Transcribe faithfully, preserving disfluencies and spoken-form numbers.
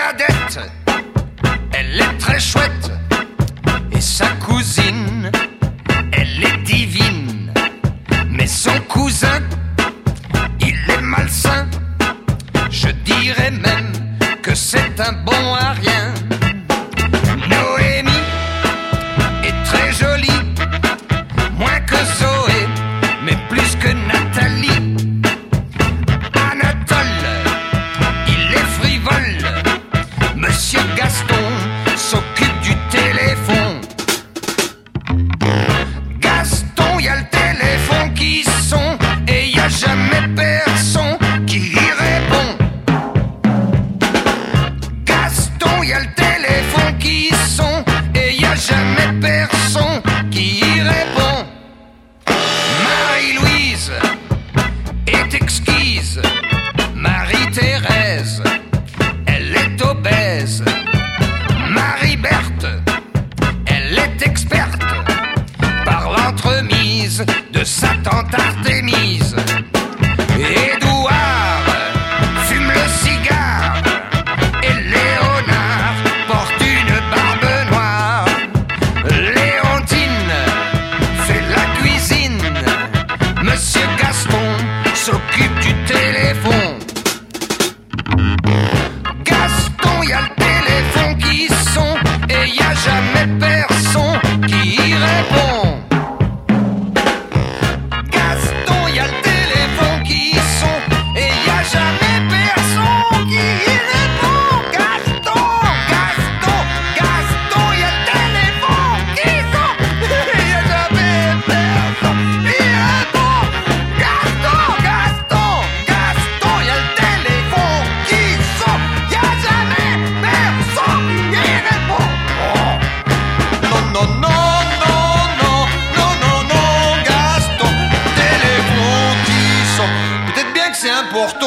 cadette, elle est très chouette. Et sa cousine, elle est divine. Mais son cousin, il est malsain. Je dirais même que c'est un bon à rien. Noémie est très jolie, moins que Zoé, mais plus que Nathalie. Anatole, il est frivole. Monsieur Gaston s'occupe du téléphone. Gaston, y a le téléphone qui sonne et y a jamais personne qui y répond. Gaston, y a le téléphone qui sonne et y a jamais personne qui y répond. Marie-Louise est exquise. Marie-Thérèse, elle est obèse. Marie-Berthe, elle est experte par l'entremise de sa tante Artémise. Édouard fume le cigare et Léonard porte une barbe noire. Léontine fait la cuisine. Monsieur Gaston s'occupe du téléphone. Gaston, y a le téléphone qui sonne et y a jamais personne qui y répond. Gaston, y a le téléphone qui sonne et y a jamais personne qui y répond. Gaston, Gaston, Gaston, y a le téléphone qui sonne et y a jamais personne qui y répond. Gaston, Gaston, Gaston, y a le téléphone qui sonne, y a jamais personne qui y répond. Oh. Non, non, non, non, non, non, non, non, Gaston, téléphone qui sonne. Peut-être bien que c'est important.